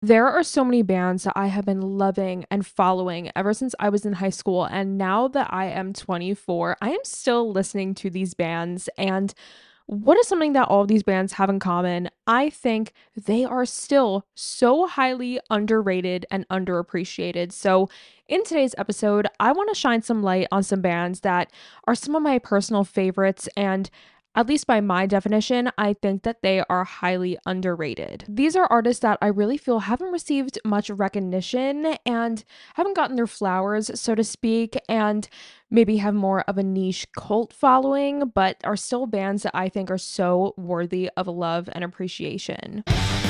There are so many bands that I have been loving and following ever since I was in high school, and now that I am 24, I am still listening to these bands. And what is something that all of these bands have in common? I think they are still so highly underrated and underappreciated. So, in today's episode, I want to shine some light on some bands that are some of my personal favorites, and at least by my definition, I think that they are highly underrated. These are artists that I really feel haven't received much recognition and haven't gotten their flowers, so to speak, and maybe have more of a niche cult following, but are still bands that I think are so worthy of love and appreciation.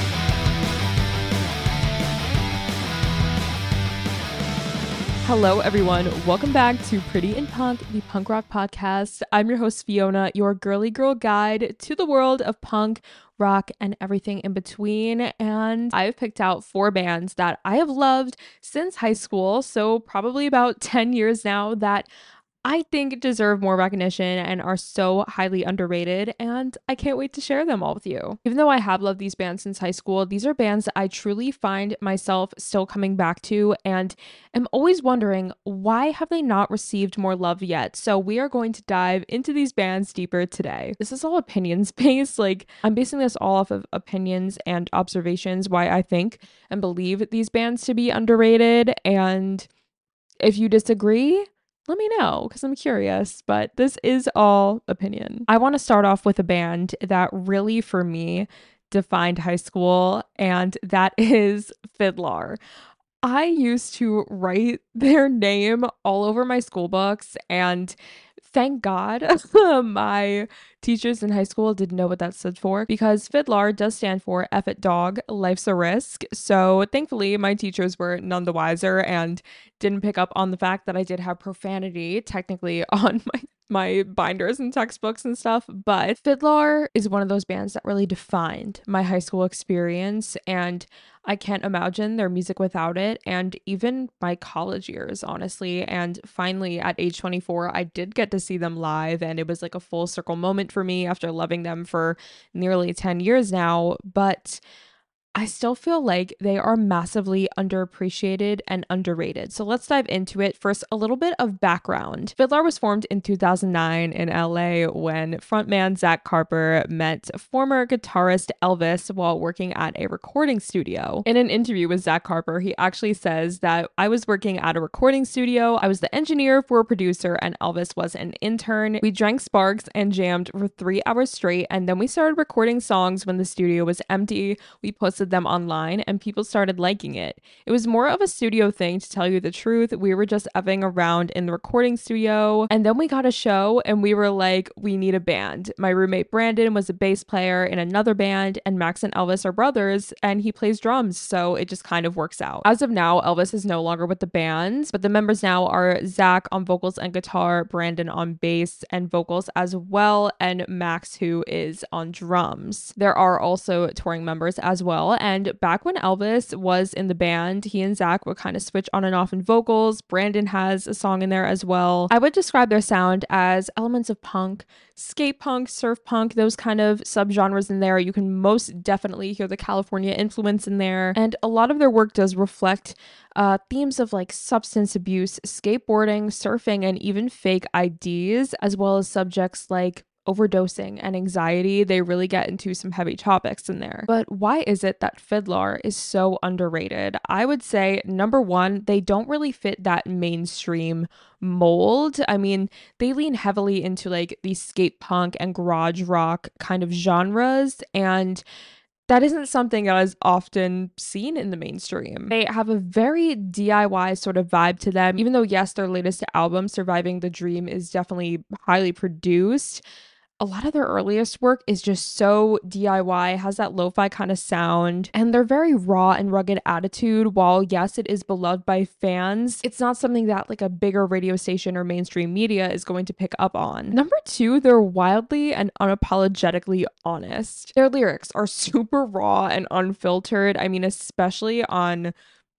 Hello, everyone. Welcome back to Pretty in Punk, the punk rock podcast. I'm your host, Fiona, your girly girl guide to the world of punk, rock, and everything in between. And I've picked out 4 bands that I have loved since high school, so probably about 10 years now, that I think deserve more recognition and are so highly underrated, and I can't wait to share them all with you. Even though I have loved these bands since high school, these are bands that I truly find myself still coming back to and am always wondering, why have they not received more love yet? So we are going to dive into these bands deeper today. This is all opinions based. Like, I'm basing this all off of opinions and observations, why I think and believe these bands to be underrated. And if you disagree, let me know because I'm curious, but this is all opinion. I want to start off with a band that really, for me, defined high school, and that is Fiddler. I used to write their name all over my school books, and thank God my teachers in high school didn't know what that stood for, because Fiddler does stand for F it dog, life's a risk. So thankfully, my teachers were none the wiser and didn't pick up on the fact that I did have profanity technically on my binders and textbooks and stuff. But Fiddler is one of those bands that really defined my high school experience, and I can't imagine their music without it, and even my college years, honestly. And finally, at age 24, I did get to see them live, and it was like a full circle moment for me after loving them for nearly 10 years now. But I still feel like they are massively underappreciated and underrated. So let's dive into it. First, a little bit of background. Fiddler was formed in 2009 in LA when frontman Zach Carper met former guitarist Elvis while working at a recording studio. In an interview with Zach Carper, he actually says that I was working at a recording studio. I was the engineer for a producer, and Elvis was an intern. We drank Sparks and jammed for 3 hours straight, and then we started recording songs when the studio was empty. We posted them online and people started liking it. It was more of a studio thing, to tell you the truth. We were just effing around in the recording studio, and then we got a show and we were like, we need a band. My roommate Brandon was a bass player in another band, and Max and Elvis are brothers and he plays drums, so it just kind of works out. As of now, Elvis is no longer with the band, but the members now are Zach on vocals and guitar, Brandon on bass and vocals as well, and Max, who is on drums. There are also touring members as well. And back when Elvis was in the band, he and Zach would kind of switch on and off in vocals. Brandon has a song in there as well. I would describe their sound as elements of punk, skate punk, surf punk, those kind of subgenres in there. You can most definitely hear the California influence in there. And a lot of their work does reflect themes of like substance abuse, skateboarding, surfing, and even fake IDs, as well as subjects like overdosing and anxiety. They really get into some heavy topics in there. But why is it that Fiddler is so underrated? I would say, number one, they don't really fit that mainstream mold. I mean, they lean heavily into like the skate punk and garage rock kind of genres, and that isn't something that is often seen in the mainstream. They have a very DIY sort of vibe to them, even though, yes, their latest album, Surviving the Dream, is definitely highly produced. A lot of their earliest work is just so DIY, has that lo-fi kind of sound, and they're very raw and rugged attitude. While yes, it is beloved by fans, it's not something that like a bigger radio station or mainstream media is going to pick up on. Number two, they're wildly and unapologetically honest. Their lyrics are super raw and unfiltered. I mean, especially on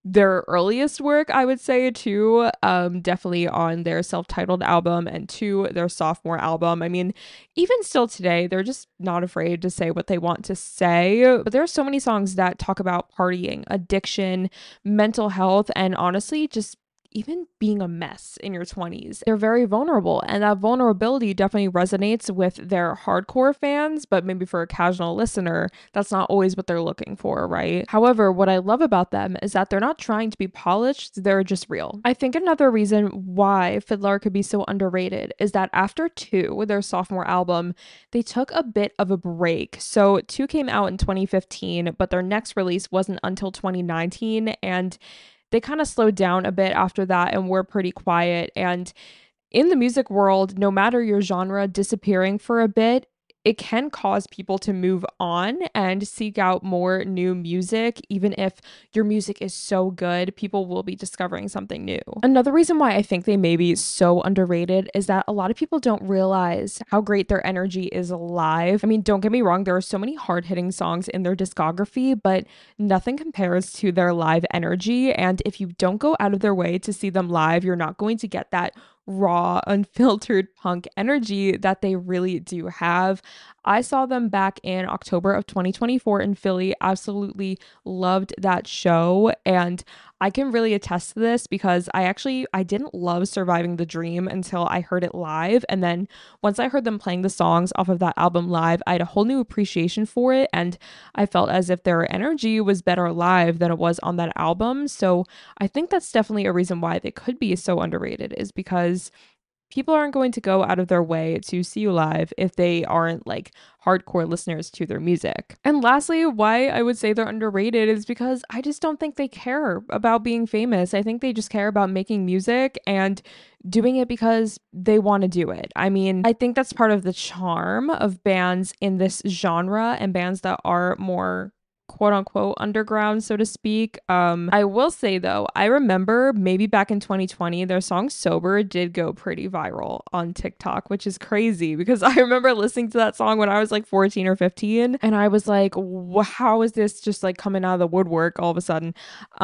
their earliest work, I would say, too. Definitely on their self-titled album and to their sophomore album. I mean, even still today, they're just not afraid to say what they want to say. But there are so many songs that talk about partying, addiction, mental health, and honestly, just even being a mess in your 20s. They're very vulnerable, and that vulnerability definitely resonates with their hardcore fans, but maybe for a casual listener, that's not always what they're looking for, right? However, what I love about them is that they're not trying to be polished, they're just real. I think another reason why Fiddler could be so underrated is that after 2, their sophomore album, they took a bit of a break. So 2 came out in 2015, but their next release wasn't until 2019, and they kind of slowed down a bit after that and were pretty quiet. And in the music world, no matter your genre, disappearing for a bit, it can cause people to move on and seek out more new music. Even if your music is so good, people will be discovering something new. Another reason why I think they may be so underrated is that a lot of people don't realize how great their energy is live. I mean, don't get me wrong, there are so many hard hitting songs in their discography, but nothing compares to their live energy. And if you don't go out of their way to see them live, you're not going to get that raw, unfiltered punk energy that they really do have. I saw them back in October of 2024 in Philly. Absolutely loved that show, and I can really attest to this because I didn't love Surviving the Dream until I heard it live, and then once I heard them playing the songs off of that album live, I had a whole new appreciation for it, and I felt as if their energy was better live than it was on that album. So I think that's definitely a reason why they could be so underrated, is because people aren't going to go out of their way to see you live if they aren't like hardcore listeners to their music. And lastly, why I would say they're underrated is because I just don't think they care about being famous. I think they just care about making music and doing it because they want to do it. I mean, I think that's part of the charm of bands in this genre and bands that are more quote unquote underground, so to speak. I will say though, I remember maybe back in 2020, their song Sober did go pretty viral on TikTok, which is crazy because I remember listening to that song when I was like 14 or 15, and I was like, how is this just like coming out of the woodwork all of a sudden?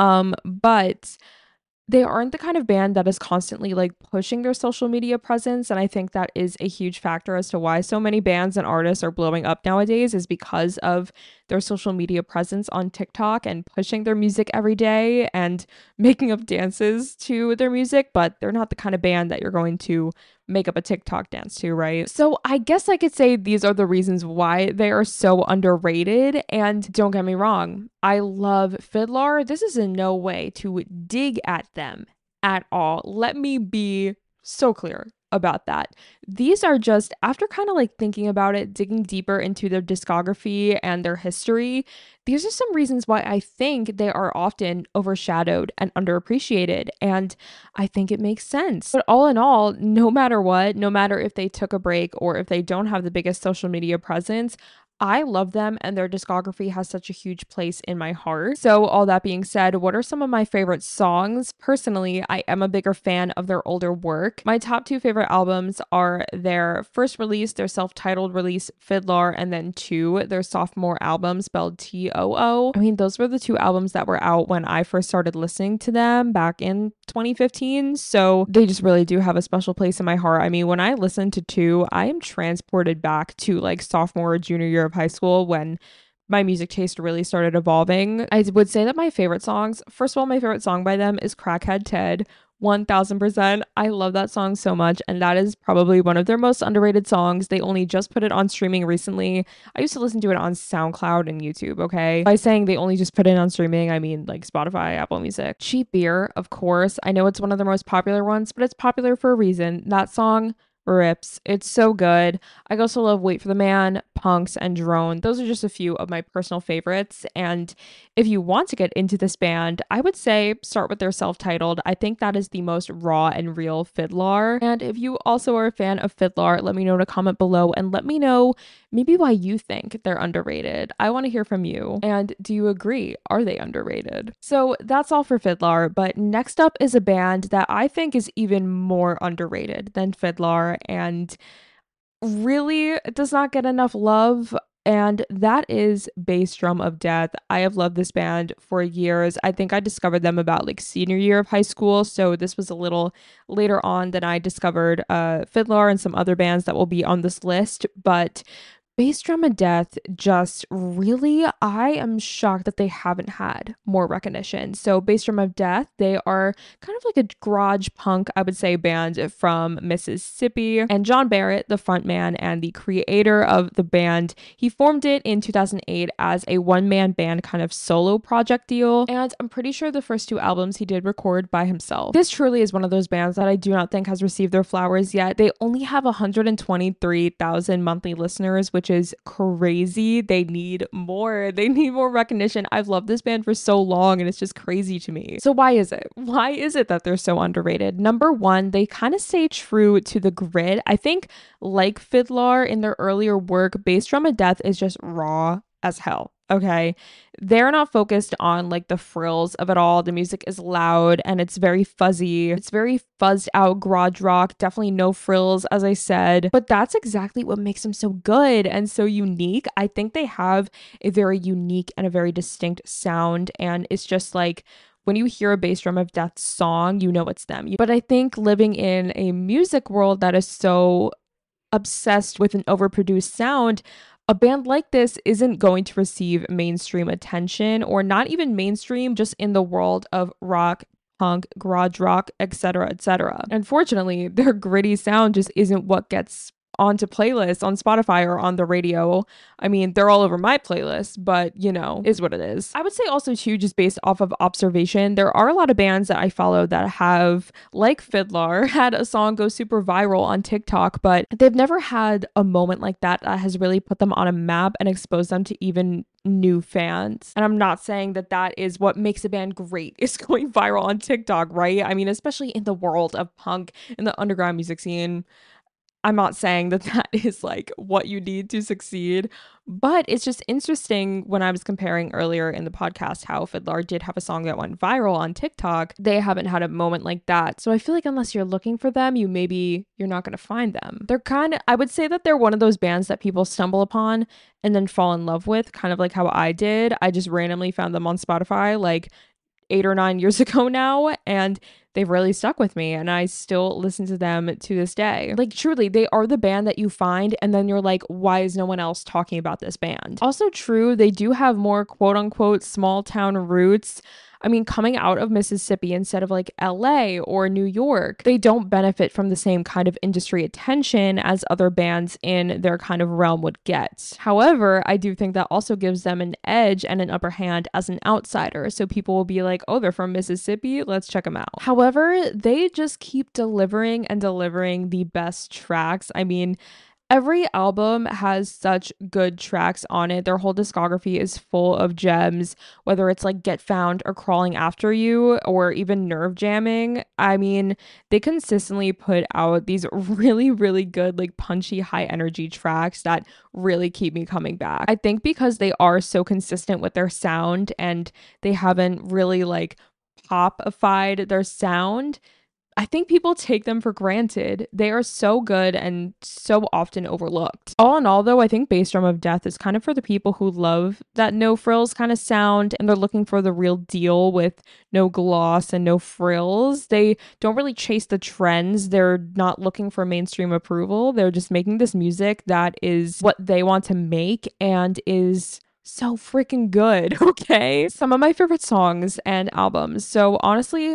But they aren't the kind of band that is constantly like pushing their social media presence, and I think that is a huge factor as to why so many bands and artists are blowing up nowadays, is because of their social media presence on TikTok and pushing their music every day and making up dances to their music. But they're not the kind of band that you're going to make up a TikTok dance to, right? So I guess I could say these are the reasons why they are so underrated. And don't get me wrong, I love Fiddler. This is in no way to dig at them at all. Let me be so clear about that. These are just, after kind of like thinking about it, digging deeper into their discography and their history, these are some reasons why I think they are often overshadowed and underappreciated. And I think it makes sense. But all in all, no matter what, no matter if they took a break or if they don't have the biggest social media presence, I love them and their discography has such a huge place in my heart. So, all that being said, what are some of my favorite songs? Personally, I am a bigger fan of their older work. My top 2 favorite albums are their first release, their self-titled release, Fiddler, and then 2, their sophomore album spelled Too. I mean, those were the 2 albums that were out when I first started listening to them back in 2015. So, they just really do have a special place in my heart. I mean, when I listen to 2, I am transported back to like sophomore or junior year of high school when my music taste really started evolving. I would say that my favorite songs, first of all, my favorite song by them is Crackhead Ted. 1000%. I love that song so much, and that is probably one of their most underrated songs. They only just put it on streaming recently. I used to listen to it on SoundCloud and YouTube, okay? By saying they only just put it on streaming, I mean like Spotify, Apple Music. Cheap Beer, of course. I know it's one of their most popular ones, but it's popular for a reason. That song rips. It's so good. I also love Wait for the Man, Punks, and Drone. Those are just a few of my personal favorites. And if you want to get into this band, I would say start with their self-titled. I think that is the most raw and real Fiddler. And if you also are a fan of Fiddler, let me know in a comment below and let me know maybe why you think they're underrated. I want to hear from you. And do you agree? Are they underrated? So that's all for Fiddler, but next up is a band that I think is even more underrated than Fiddler and really does not get enough love and that is Bass Drum of Death. I have loved this band for years. I think I discovered them about like senior year of high school, so this was a little later on than I discovered Fiddler and some other bands that will be on this list, but Bass Drum of Death just really, I am shocked that they haven't had more recognition. So, Bass Drum of Death, they are kind of like a garage punk, I would say, band from Mississippi. And John Barrett, the frontman and the creator of the band, he formed it in 2008 as a one-man band kind of solo project deal. And I'm pretty sure the first two albums he did record by himself. This truly is one of those bands that I do not think has received their flowers yet. They only have 123,000 monthly listeners, which is crazy. They need more. They need more recognition. I've loved this band for so long and it's just crazy to me. So why is it? Why is it that they're so underrated? Number one, they kind of stay true to the grit. I think like Fiddler in their earlier work, Bass Drum of Death is just raw as hell. Okay. They're not focused on like the frills of it all. The music is loud and it's very fuzzy. It's very fuzzed out garage rock. Definitely no frills, as I said. But that's exactly what makes them so good and so unique. I think they have a very unique and a very distinct sound. And it's just like, when you hear a Bass Drum of Death song, you know it's them. But I think living in a music world that is so obsessed with an overproduced sound, a band like this isn't going to receive mainstream attention, or not even mainstream, just in the world of rock, punk, garage rock, etc., etc. Unfortunately, their gritty sound just isn't what gets onto playlists on Spotify or on the radio. I mean, they're all over my playlist, but you know, is what it is. I would say also too, just based off of observation, there are a lot of bands that I follow that have, like Fiddler, had a song go super viral on TikTok, but they've never had a moment like that that has really put them on a map and exposed them to even new fans. And I'm not saying that that is what makes a band great, is going viral on TikTok, right? I mean, especially in the world of punk, in the underground music scene, I'm not saying that that is like what you need to succeed, but it's just interesting when I was comparing earlier in the podcast how Fiddler did have a song that went viral on TikTok. They haven't had a moment like that. So I feel like unless you're looking for them, you're not going to find them. They're I would say that they're one of those bands that people stumble upon and then fall in love with, kind of like how I did. I just randomly found them on Spotify like 8 or 9 years ago now, and they've really stuck with me and I still listen to them to this day. Like truly, they are the band that you find and then you're like, why is no one else talking about this band? Also true, they do have more quote unquote small town roots. I mean, coming out of Mississippi instead of like LA or New York, they don't benefit from the same kind of industry attention as other bands in their kind of realm would get. However, I do think that also gives them an edge and an upper hand as an outsider. So people will be like, oh, they're from Mississippi, let's check them out. However, they just keep delivering and delivering the best tracks. I mean, every album has such good tracks on it. Their whole discography is full of gems, whether it's like Get Found or Crawling After You or even Nerve Jamming. I mean, they consistently put out these really, really good, like punchy, high energy tracks that really keep me coming back. I think because they are so consistent with their sound and they haven't really like popified their sound, I think people take them for granted. They are so good and so often overlooked. All in all, though, I think Bass Drum of Death is kind of for the people who love that no frills kind of sound and they're looking for the real deal with no gloss and no frills. They don't really chase the trends. They're not looking for mainstream approval. They're just making this music that is what they want to make and is so freaking good, okay? Some of my favorite songs and albums. So honestly,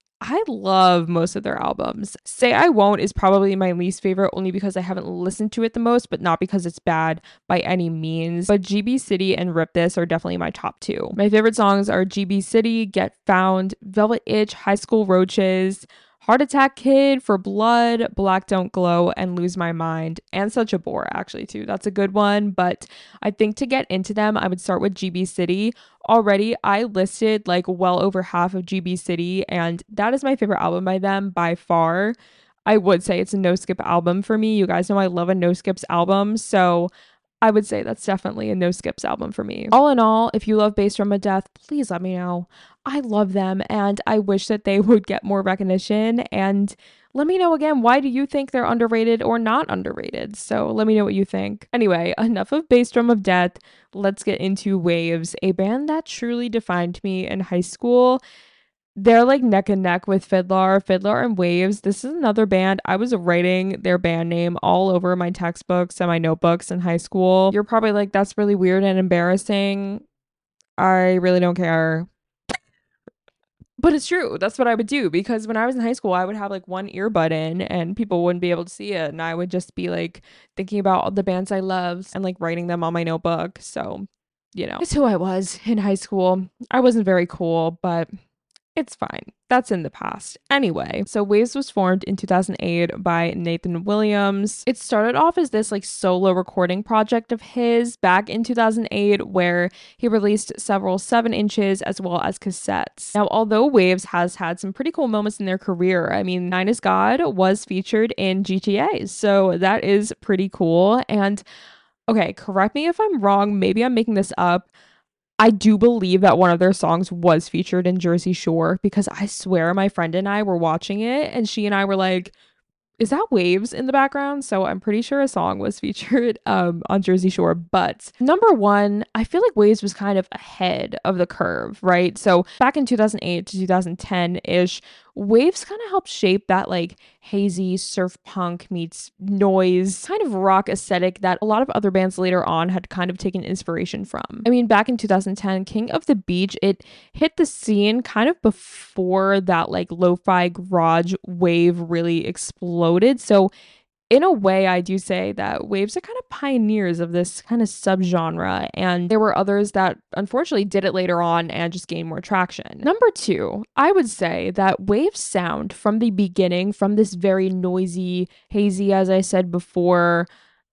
I love most of their albums. Say I Won't is probably my least favorite only because I haven't listened to it the most, but not because it's bad by any means. But GB City and Rip This are definitely my top two. My favorite songs are GB City, Get Found, Velvet Itch, High School Roaches, Heart Attack Kid, For Blood, Black Don't Glow, and Lose My Mind, and Such a Bore, actually, too. That's a good one, but I think to get into them, I would start with GB City. Already, I listed like well over half of GB City, and that is my favorite album by them by far. I would say it's a no skip album for me. You guys know I love a no skips album, so I would say that's definitely a no skips album for me. All in all, if you love Bass Drum of Death, please let me know. I love them and I wish that they would get more recognition. And let me know again, why do you think they're underrated or not underrated? So let me know what you think. Anyway, enough of Bass Drum of Death. Let's get into Waves, a band that truly defined me in high school. They're like neck and neck with Fiddler and Waves. This is another band. I was writing their band name all over my textbooks and my notebooks in high school. You're probably like, that's really weird and embarrassing. I really don't care. But it's true. That's what I would do because when I was in high school, I would have like one earbud in and people wouldn't be able to see it. And I would just be like thinking about all the bands I loved and like writing them on my notebook. So, it's who I was in high school. I wasn't very cool, but it's fine. That's in the past. Anyway, so Waves was formed in 2008 by Nathan Williams. It started off as this like solo recording project of his back in 2008 where he released several 7 inches as well as cassettes. Now, although Waves has had some pretty cool moments in their career, I mean, Nine is God was featured in GTA, so that is pretty cool. And okay, correct me if I'm wrong, maybe I'm making this up. I do believe that one of their songs was featured in Jersey Shore because I swear my friend and I were watching it and she and I were like, is that Waves in the background? So I'm pretty sure a song was featured on Jersey Shore. But number one, I feel like Waves was kind of ahead of the curve, right? So back in 2008 to 2010-ish, Waves kind of helped shape that like hazy surf punk meets noise kind of rock aesthetic that a lot of other bands later on had kind of taken inspiration from. I mean, back in 2010, King of the Beach, it hit the scene kind of before that like lo-fi garage wave really exploded. So in a way, I do say that Waves are kind of pioneers of this kind of subgenre, and there were others that unfortunately did it later on and just gained more traction. Number two, I would say that Waves sound from the beginning, from this very noisy, hazy, as I said before,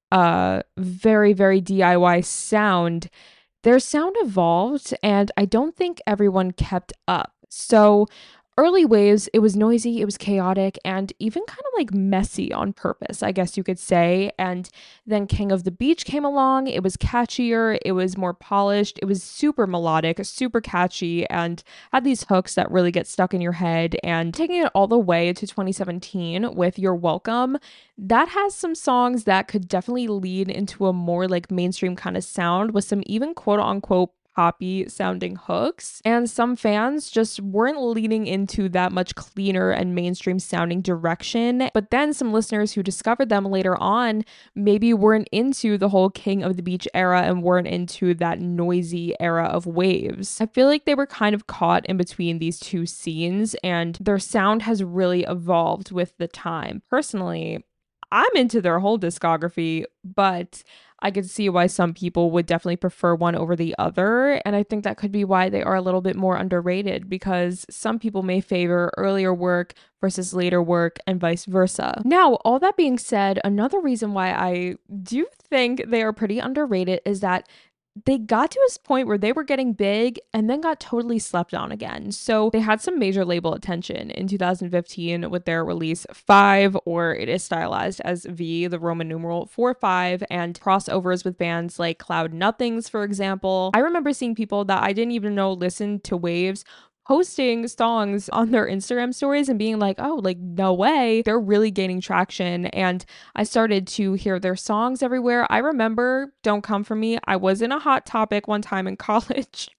very, very DIY sound, their sound evolved, and I don't think everyone kept up. So early Waves, it was noisy, it was chaotic, and even kind of like messy on purpose, I guess you could say. And then King of the Beach came along. It was catchier, it was more polished, it was super melodic, super catchy, and had these hooks that really get stuck in your head. And taking it all the way to 2017 with You're Welcome, that has some songs that could definitely lead into a more like mainstream kind of sound with some even quote unquote poppy sounding hooks, and some fans just weren't leaning into that much cleaner and mainstream sounding direction. But then some listeners who discovered them later on maybe weren't into the whole King of the Beach era and weren't into that noisy era of Waves. I feel like they were kind of caught in between these two scenes, and their sound has really evolved with the time. Personally, I'm into their whole discography, but I could see why some people would definitely prefer one over the other. And I think that could be why they are a little bit more underrated because some people may favor earlier work versus later work and vice versa. Now, all that being said, another reason why I do think they are pretty underrated is that they got to a point where they were getting big and then got totally slept on again. So they had some major label attention in 2015 with their release 5, or it is stylized as V, the Roman numeral 45, and crossovers with bands like Cloud Nothings, for example. I remember seeing people that I didn't even know listened to Waves posting songs on their Instagram stories and being like, oh, like, no way, they're really gaining traction. And I started to hear their songs everywhere. I remember Don't Come For Me. I was in a Hot Topic one time in college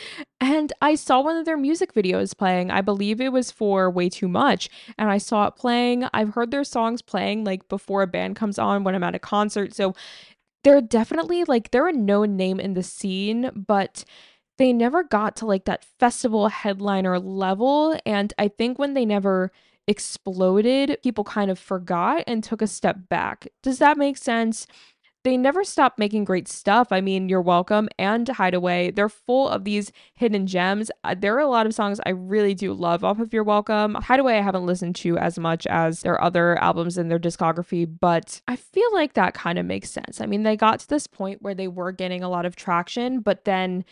and I saw one of their music videos playing. I believe it was for Way Too Much. And I saw it playing. I've heard their songs playing like before a band comes on when I'm at a concert. So they're definitely like, they're a known name in the scene, but they never got to like that festival headliner level. And I think when they never exploded, people kind of forgot and took a step back. Does that make sense? They never stopped making great stuff. I mean, You're Welcome and Hideaway, they're full of these hidden gems. There are a lot of songs I really do love off of You're Welcome. Hideaway I haven't listened to as much as their other albums in their discography, but I feel like that kind of makes sense. I mean, they got to this point where they were getting a lot of traction, but then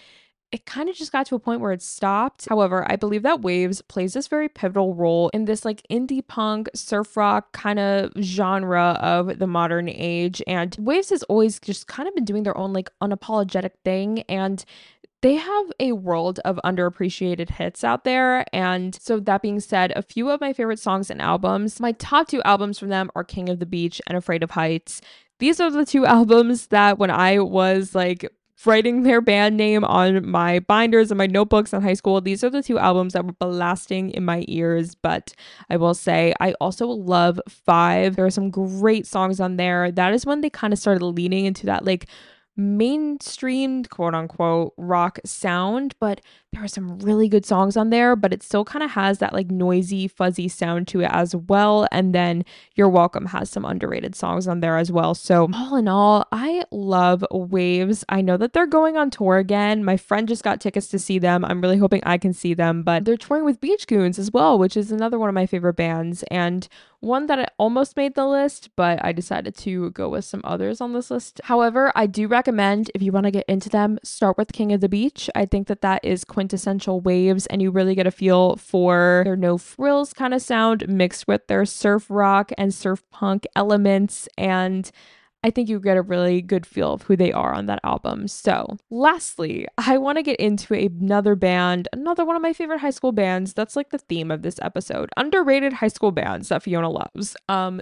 it kind of just got to a point where it stopped. However, I believe that Waves plays this very pivotal role in this like indie punk, surf rock kind of genre of the modern age. And Waves has always just kind of been doing their own like unapologetic thing. And they have a world of underappreciated hits out there. And so, that being said, a few of my favorite songs and albums, my top two albums from them are King of the Beach and Afraid of Heights. These are the two albums that when I was like writing their band name on my binders and my notebooks in high school, these are the two albums that were blasting in my ears. But I will say, I also love Five. There are some great songs on there. That is when they kind of started leaning into that like mainstream quote unquote rock sound, but there are some really good songs on there, but it still kind of has that like noisy fuzzy sound to it as well. And then You're Welcome has some underrated songs on there as well. So all in all, I love Waves. I know that they're going on tour again. My friend just got tickets to see them. I'm really hoping I can see them, but they're touring with Beach Goons as well, which is another one of my favorite bands, and one that I almost made the list, but I decided to go with some others on this list. However, I do recommend, if you want to get into them, start with King of the Beach. I think that that is quintessential Waves, and you really get a feel for their no frills kind of sound mixed with their surf rock and surf punk elements, and I think you get a really good feel of who they are on that album. So, lastly, I want to get into another band, another one of my favorite high school bands. That's like the theme of this episode. Underrated high school bands that Fiona loves.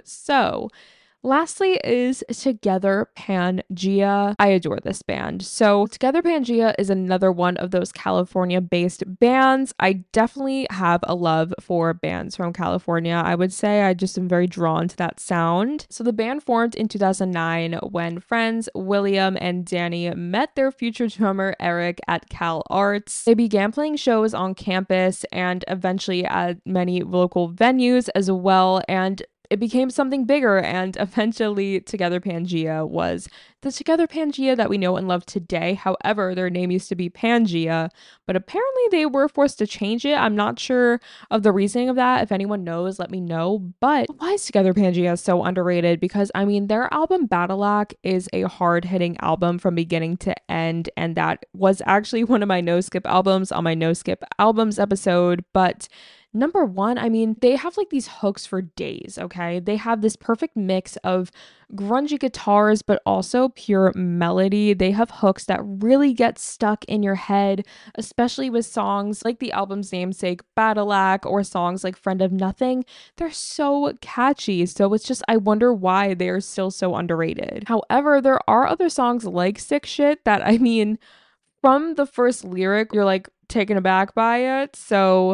Lastly is Together Pangea. I adore this band. So Together Pangea is another one of those California-based bands. I definitely have a love for bands from California. I would say I just am very drawn to that sound. So the band formed in 2009 when friends William and Danny met their future drummer Eric at Cal Arts. They began playing shows on campus and eventually at many local venues as well, and it became something bigger, and eventually Together Pangea was the Together Pangea that we know and love today. However, their name used to be Pangea, but apparently they were forced to change it. I'm not sure of the reasoning of that. If anyone knows, let me know. But why is Together Pangea so underrated? Because I mean, their album Battleac is a hard-hitting album from beginning to end, and that was actually one of my no skip albums on my no skip albums episode. But number one, I mean, they have like these hooks for days, okay? They have this perfect mix of grungy guitars, but also pure melody. They have hooks that really get stuck in your head, especially with songs like the album's namesake, Battleac, or songs like Friend of Nothing. They're so catchy. So it's just, I wonder why they are still so underrated. However, there are other songs like Sick Shit that, I mean, from the first lyric, you're like taken aback by it. So,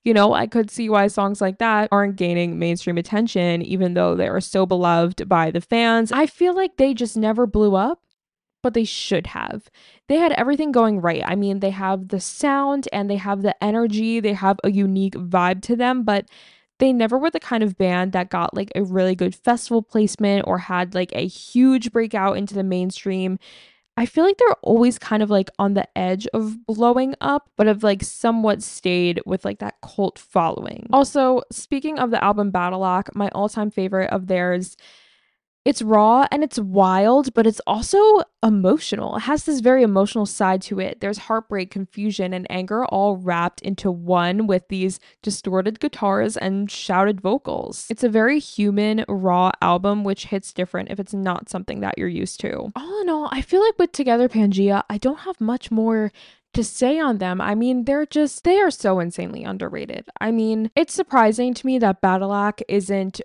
I could see why songs like that aren't gaining mainstream attention, even though they are so beloved by the fans. I feel like they just never blew up, but they should have. They had everything going right. I mean, they have the sound and they have the energy, they have a unique vibe to them, but they never were the kind of band that got like a really good festival placement or had like a huge breakout into the mainstream. I feel like they're always kind of like on the edge of blowing up, but have like somewhat stayed with like that cult following. Also, speaking of the album Battleac, my all-time favorite of theirs, it's raw and it's wild, but it's also emotional. It has this very emotional side to it. There's heartbreak, confusion, and anger all wrapped into one with these distorted guitars and shouted vocals. It's a very human, raw album, which hits different if it's not something that you're used to. All in all, I feel like with Together Pangea, I don't have much more to say on them. I mean, they are so insanely underrated. I mean, it's surprising to me that Battleac isn't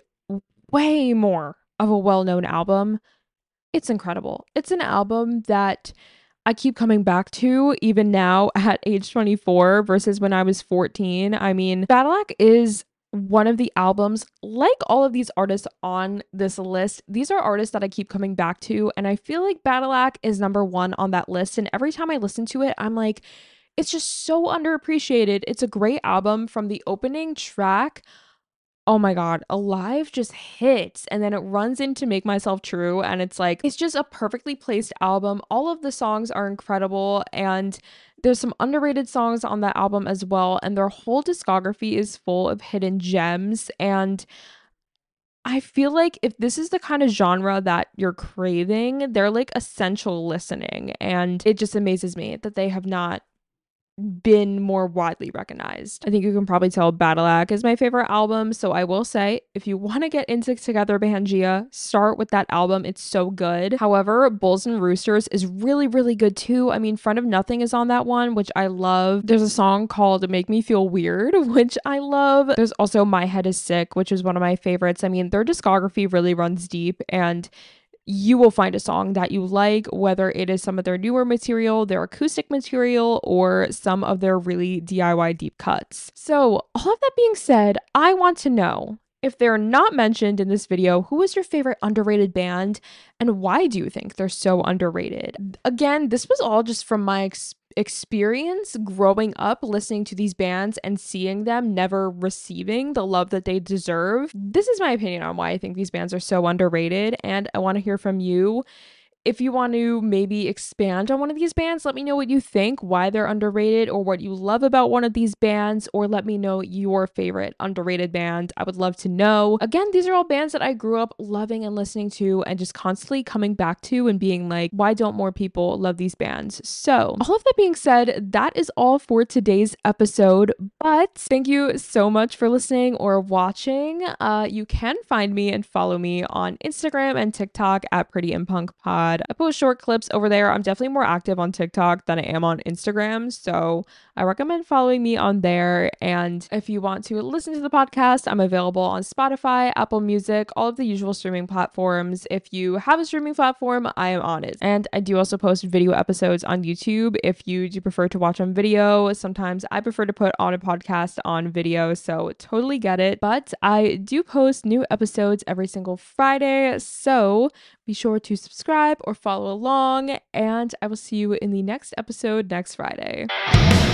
way more of a well-known album. It's incredible. It's an album that I keep coming back to even now at age 24 versus when I was 14. I mean, Battleac is one of the albums, like all of these artists on this list, these are artists that I keep coming back to, and I feel like Battleac is number one on that list, and every time I listen to it, I'm like, it's just so underappreciated. It's a great album. From the opening track, oh my God, Alive just hits, and then it runs into Make Myself True, and it's like, it's just a perfectly placed album. All of the songs are incredible, and there's some underrated songs on that album as well, and their whole discography is full of hidden gems. And I feel like if this is the kind of genre that you're craving, they're like essential listening, and it just amazes me that they have not been more widely recognized. I think you can probably tell Battle Act is my favorite album, so I will say if you want to get into Together by Pangea, start with that album. It's so good. However, Bulls and Roosters is really, really good too. I mean, Front of Nothing is on that one, which I love. There's a song called Make Me Feel Weird, which I love. There's also My Head is Sick, which is one of my favorites. I mean, their discography really runs deep, and you will find a song that you like, whether it is some of their newer material, their acoustic material, or some of their really DIY deep cuts. So, all of that being said, I want to know, if they're not mentioned in this video, who is your favorite underrated band and why do you think they're so underrated? Again, this was all just from my experience growing up listening to these bands and seeing them never receiving the love that they deserve. This is my opinion on why I think these bands are so underrated, and I want to hear from you. If you want to maybe expand on one of these bands, let me know what you think, why they're underrated, or what you love about one of these bands, or let me know your favorite underrated band. I would love to know. Again, these are all bands that I grew up loving and listening to and just constantly coming back to and being like, why don't more people love these bands? So, all of that being said, that is all for today's episode, but thank you so much for listening or watching. You can find me and follow me on Instagram and TikTok at Pretty in Punk Pod. I post short clips over there. I'm definitely more active on TikTok than I am on Instagram, so I recommend following me on there. And if you want to listen to the podcast, I'm available on Spotify, Apple Music, all of the usual streaming platforms. If you have a streaming platform, I am on it. And I do also post video episodes on YouTube if you do prefer to watch on video. Sometimes I prefer to put on a podcast on video, so totally get it. But I do post new episodes every single Friday, so be sure to subscribe or follow along, and I will see you in the next episode next Friday.